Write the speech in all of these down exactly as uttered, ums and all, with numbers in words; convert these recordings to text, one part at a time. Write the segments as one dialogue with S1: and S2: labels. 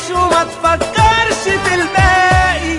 S1: وما تفكرش في الباقي.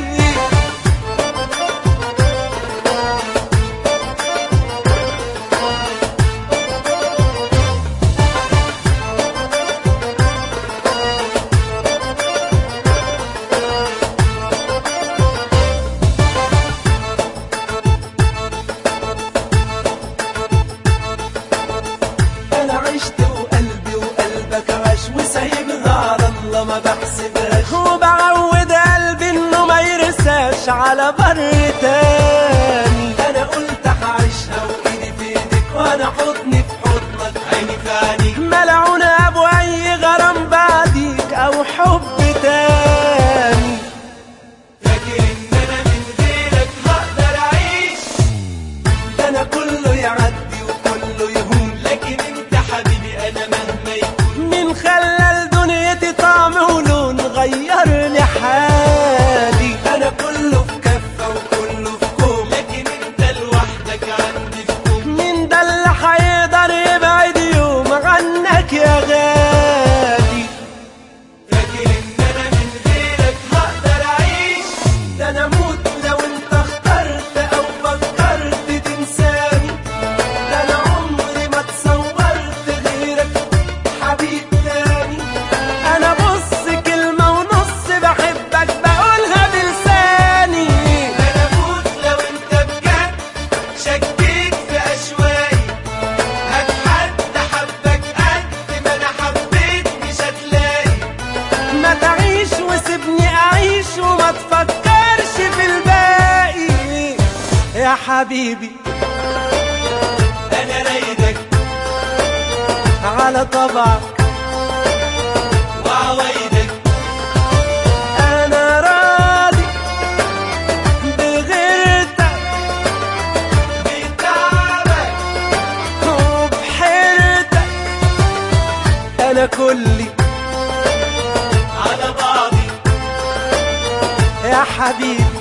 S1: انا عشت وقلبي وقلبك عاش وسايبها على الله ما بحسبهاش، وبعود قلبي انه ما يرساش على بر تاني. انا قلت هعيشها وايدي في ايدك وانا حضني في حضنك عيني في عينيك، ملعون ابو اي غرام بعديك او حب تاني. فاكر ان انا من غيرك هقدر اعيش، ده انا كله يعدي وكله يهون، لكن انت حبيبي انا مهما يكون. مين خلى لدنيتي طعم ولون غير لي حالي. انا كله في كفه وكله في كوم، لكن انت لوحدك عندي في كوم. مين ده اللي هيقدر يبعد يوم عنك يا غالي. فاكر ان انا من غيرك هقدر اعيش، ده انا اموت لو انت اخترت او فكرت تنساني. ده انا عمري ما تصورت غيرك حبيب تاني. انا بص كلمة ونص بحبك بقولها بلساني. انا اموت لو انت بجد شكيت في اشواقي، هات حد حبك قد ما انا حبيت مش هتلاقي. ما تعيش وسيبني اعيش وما تفكرش في الباقي يا حبيبي. انا رايدك على طبعك وعوايدك، انا راضي بغيرتك بتعبك وبحيرتك. انا كلي على بعضي يا حبيبي.